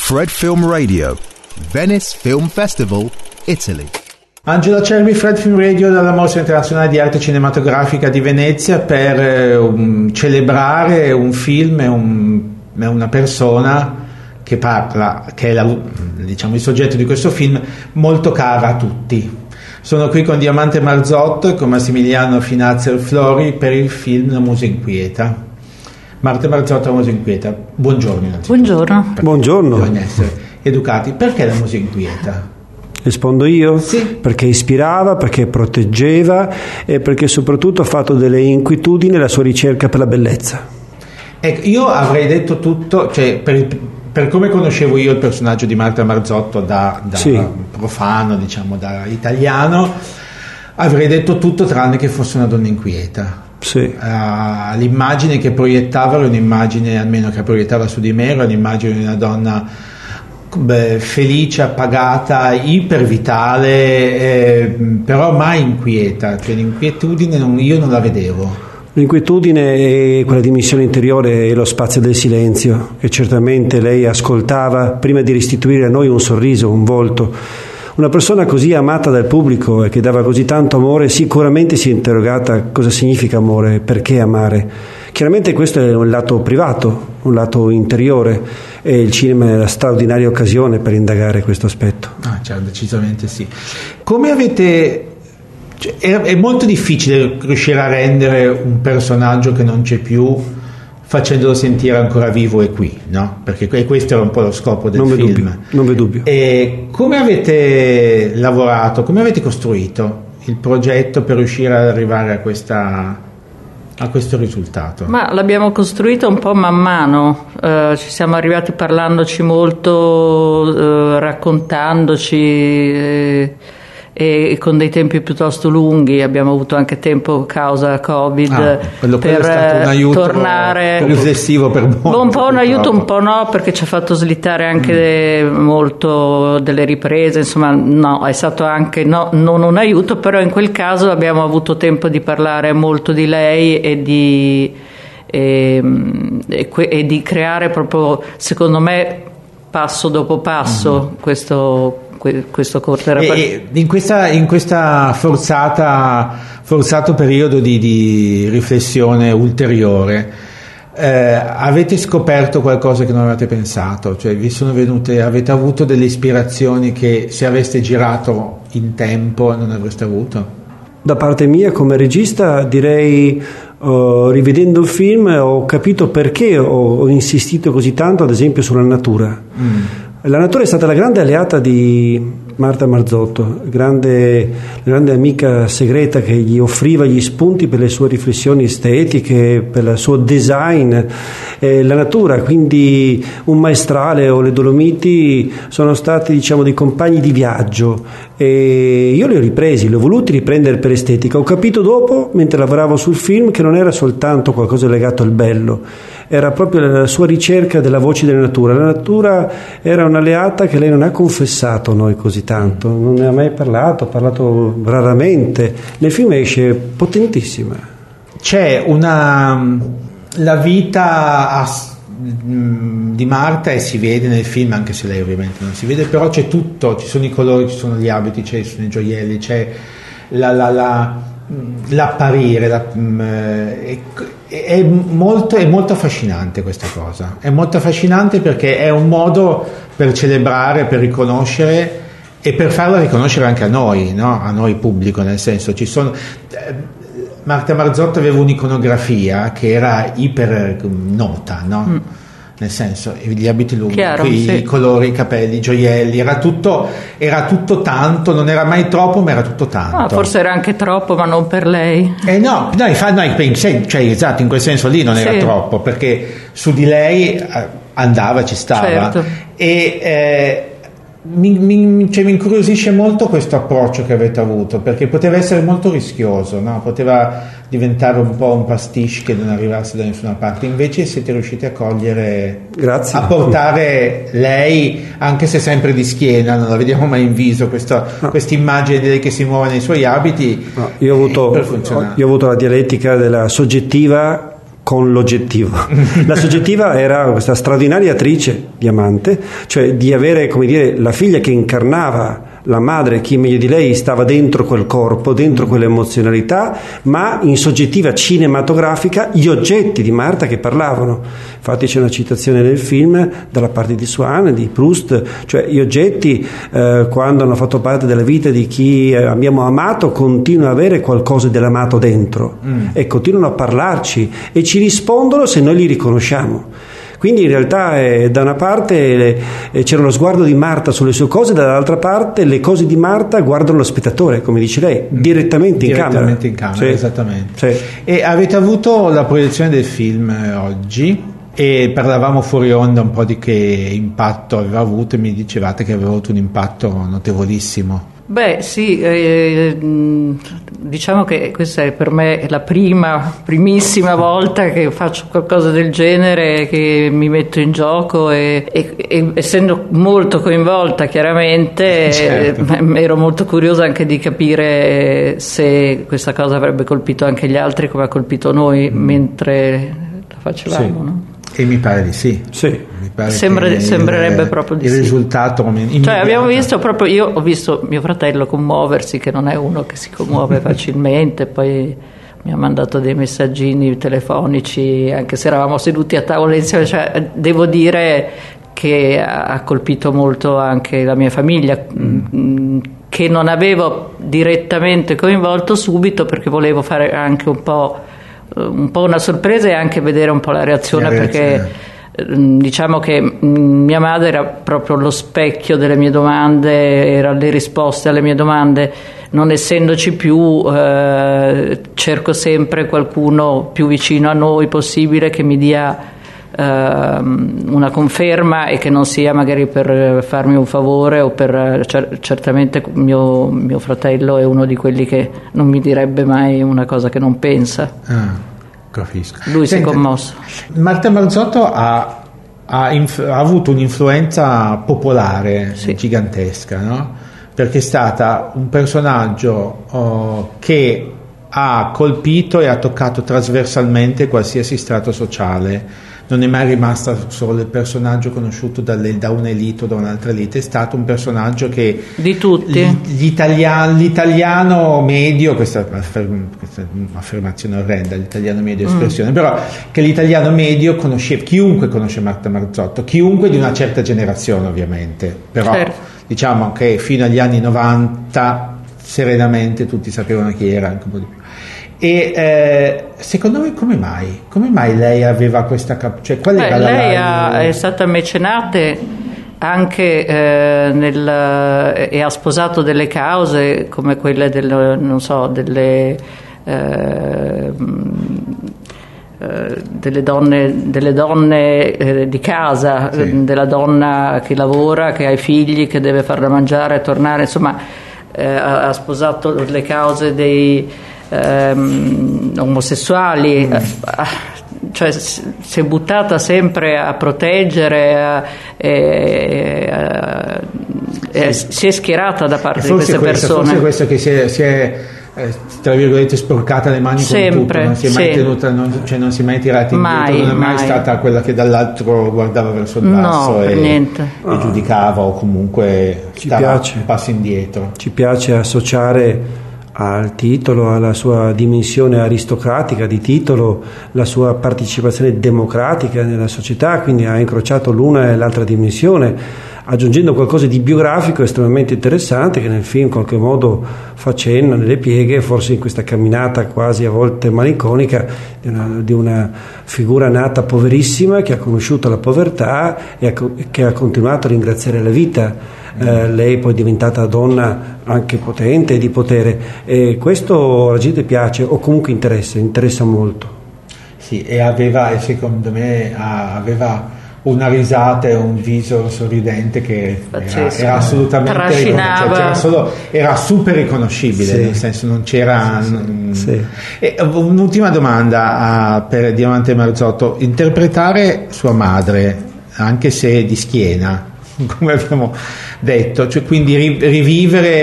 Fred Film Radio, Venice Film Festival, Italy. Angelo Cervi, Fred Film Radio dalla Mostra Internazionale di Arte Cinematografica di Venezia per celebrare un film e una persona che parla, che è il soggetto di questo film, molto cara a tutti. Sono qui con Diamante Marzotto e con Massimiliano Finazzi Flori per il film La Musa Inquieta. Marta Marzotto, La Musa Inquieta. Buongiorno. Buongiorno. Buongiorno. Bisogna essere educati. Perché La Musa Inquieta? Rispondo io? Sì. Perché ispirava, perché proteggeva e perché soprattutto ha fatto delle inquietudini la sua ricerca per la bellezza. Ecco, io avrei detto tutto, cioè per come conoscevo io il personaggio di Marta Marzotto da sì, profano, diciamo, da italiano, avrei detto tutto tranne che fosse una donna inquieta. Sì. L'immagine che proiettava era un'immagine, almeno che proiettava su di me, era un'immagine di una donna felice, appagata, ipervitale, però mai inquieta, cioè l'inquietudine io non la vedevo. L'inquietudine è quella dimensione interiore e lo spazio del silenzio, che certamente lei ascoltava prima di restituire a noi un sorriso, un volto. Una persona così amata dal pubblico e che dava così tanto amore sicuramente si è interrogata cosa significa amore, perché amare. Chiaramente questo è un lato privato, un lato interiore, e il cinema è la straordinaria occasione per indagare questo aspetto. Cioè, decisamente sì. Come avete... è molto difficile riuscire a rendere un personaggio che non c'è più facendolo sentire ancora vivo e qui, no? Perché questo era un po' lo scopo del film. Non v'è dubbio. E come avete lavorato, come avete costruito il progetto per riuscire ad arrivare a questo risultato? Ma l'abbiamo costruito un po' man mano, ci siamo arrivati parlandoci molto, raccontandoci e con dei tempi piuttosto lunghi. Abbiamo avuto anche tempo causa Covid quello è stato un aiuto tornare riflessivo per molti, un po' un aiuto, un po' no, perché ci ha fatto slittare anche molto delle riprese, insomma no, è stato anche non un aiuto, però in quel caso abbiamo avuto tempo di parlare molto di lei e di creare proprio, secondo me, passo dopo passo questo corto. E in questa forzato periodo di riflessione ulteriore avete scoperto qualcosa che non avevate pensato? Cioè avete avuto delle ispirazioni che se aveste girato in tempo non avreste avuto? Da parte mia come regista direi, rivedendo il film ho capito perché ho insistito così tanto ad esempio sulla natura. La natura è stata la grande alleata di Marta Marzotto, la grande amica segreta che gli offriva gli spunti per le sue riflessioni estetiche, per il suo design. La natura, quindi un maestrale o le Dolomiti sono stati, diciamo, dei compagni di viaggio, e io li ho voluti riprendere per estetica. Ho capito dopo, mentre lavoravo sul film, che non era soltanto qualcosa legato al bello, era proprio la sua ricerca della voce della natura. La natura era un'alleata che lei non ha confessato a noi così tanto, non ne ha mai parlato, ha parlato raramente. Nel film esce potentissima. C'è la vita di Marta, e si vede nel film, anche se lei ovviamente non si vede, però c'è tutto, ci sono i colori, ci sono gli abiti, ci sono i gioielli, c'è l'apparire, è molto affascinante questa cosa, è molto affascinante perché è un modo per celebrare, per riconoscere e per farla riconoscere anche a noi, no? A noi pubblico, nel senso, ci sono Marta Marzotto aveva un'iconografia che era iper nota, no? Nel senso, gli abiti lunghi, i colori, i capelli, i gioielli, era tutto tanto, non era mai troppo, ma era tutto tanto. Forse era anche troppo, ma non per lei. No, cioè, esatto, in quel senso lì non era troppo, perché su di lei andava, ci stava. Certo. E mi incuriosisce molto questo approccio che avete avuto, perché poteva essere molto rischioso, no? Poteva diventare un po' un pastiche che non arrivasse da nessuna parte, invece siete riusciti a cogliere, grazie, a portare lei, anche se sempre di schiena, non la vediamo mai in viso, questa immagine di lei che si muove nei suoi abiti. Io ho avuto la dialettica della soggettiva con l'oggettivo. La soggettiva era questa straordinaria attrice Diamante, cioè di avere, come dire, la figlia che incarnava la madre, chi meglio di lei stava dentro quel corpo, dentro quell'emozionalità, ma in soggettiva cinematografica gli oggetti di Marta che parlavano. Infatti c'è una citazione nel film dalla parte di Swan, di Proust, cioè gli oggetti quando hanno fatto parte della vita di chi abbiamo amato continuano ad avere qualcosa dell'amato dentro e continuano a parlarci e ci rispondono se noi li riconosciamo. Quindi in realtà da una parte c'era lo sguardo di Marta sulle sue cose, dall'altra parte le cose di Marta guardano lo spettatore, come dice lei, direttamente in camera. Direttamente in camera, sì. Esattamente. Sì. E avete avuto la proiezione del film oggi e parlavamo fuori onda un po' di che impatto aveva avuto e mi dicevate che aveva avuto un impatto notevolissimo. Beh sì, diciamo che questa è per me la primissima volta che faccio qualcosa del genere, che mi metto in gioco e essendo molto coinvolta chiaramente, certo. Ero molto curiosa anche di capire se questa cosa avrebbe colpito anche gli altri come ha colpito noi mentre la facevamo, sì. no? E mi pare di sì. Mi pare sembrerebbe proprio di il sì. risultato immediato. Cioè abbiamo visto proprio, io ho visto mio fratello commuoversi, che non è uno che si commuove facilmente, poi mi ha mandato dei messaggini telefonici anche se eravamo seduti a tavola insieme, cioè devo dire che ha colpito molto anche la mia famiglia, che non avevo direttamente coinvolto subito perché volevo fare anche un po' una sorpresa e anche vedere un po' la reazione. Perché diciamo che mia madre era proprio lo specchio delle mie domande, era le risposte alle mie domande. Non essendoci più, cerco sempre qualcuno più vicino a noi possibile che mi dia una conferma e che non sia magari per farmi un favore o per certamente mio fratello è uno di quelli che non mi direbbe mai una cosa che non pensa. Capisco. Lui si è commosso. Marta Marzotto ha avuto un'influenza popolare gigantesca, no? Perché è stata un personaggio che ha colpito e ha toccato trasversalmente qualsiasi strato sociale. Non è mai rimasta solo il personaggio conosciuto da un'elite o da un'altra elite, è stato un personaggio che di tutti l'italiano medio, questa è un'affermazione orrenda, l'italiano medio espressione, però che l'italiano medio conosceva, chiunque conosce Marta Marzotto, chiunque di una certa generazione ovviamente, però diciamo che fino agli anni 90 serenamente tutti sapevano chi era, anche un po' di più. E secondo voi come mai lei aveva questa cioè qual era lei è stata mecenate anche e ha sposato delle cause come quelle delle donne di casa, della donna che lavora, che ha i figli, che deve farla mangiare e tornare, insomma ha sposato le cause dei omosessuali, cioè si è buttata sempre a proteggere si è schierata da parte di queste persone. Forse questo che si è tra virgolette sporcata le mani sempre, con tutto, non si è mai tenuta, non si è mai tirata indietro, non è mai stata quella che dall'altro guardava verso il basso e giudicava o comunque stava un passo indietro. Ci piace associare al titolo, alla sua dimensione aristocratica di titolo, la sua partecipazione democratica nella società, quindi ha incrociato l'una e l'altra dimensione, aggiungendo qualcosa di biografico estremamente interessante che nel film in qualche modo fa cenno nelle pieghe, forse in questa camminata quasi a volte malinconica di una figura nata poverissima che ha conosciuto la povertà e che ha continuato a ringraziare la vita. Lei poi è diventata donna anche potente e di potere, e questo alla gente piace o comunque interessa molto. Sì, e secondo me aveva una risata e un viso sorridente che era assolutamente era super riconoscibile, nel senso non c'era E un'ultima domanda per Diamante Marzotto: interpretare sua madre, anche se di schiena, come abbiamo detto, cioè quindi rivivere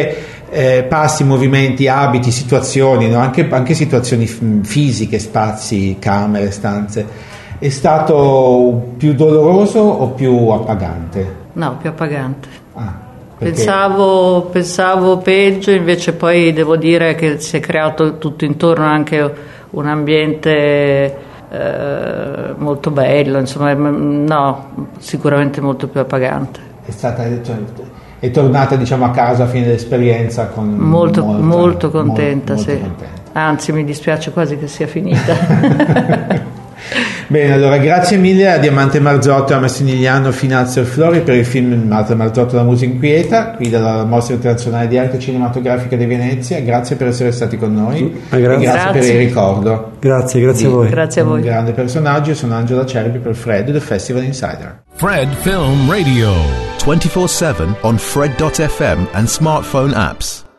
passi, movimenti, abiti, situazioni, no? anche situazioni fisiche, spazi, camere, stanze. È stato più doloroso o più appagante? No, più appagante. Perché? Pensavo peggio, invece poi devo dire che si è creato tutto intorno anche un ambiente molto bello, insomma, no, sicuramente molto più appagante. È tornata, diciamo, a casa a fine dell'esperienza con molto contenta, molto sì. Contenta. Anzi, mi dispiace quasi che sia finita. Bene, allora grazie mille a Diamante Marzotto e a Massimiliano Finazio Flori per il film Marta Marzotto, la musa inquieta, qui dalla Mostra Internazionale di Arte Cinematografica di Venezia. Grazie per essere stati con noi e grazie per il ricordo. Grazie a voi. Grazie a voi. Un grande personaggio. Sono Angelo Acerbi per Fred, The Festival Insider. Fred Film Radio 24/7 on Fred.fm and smartphone apps.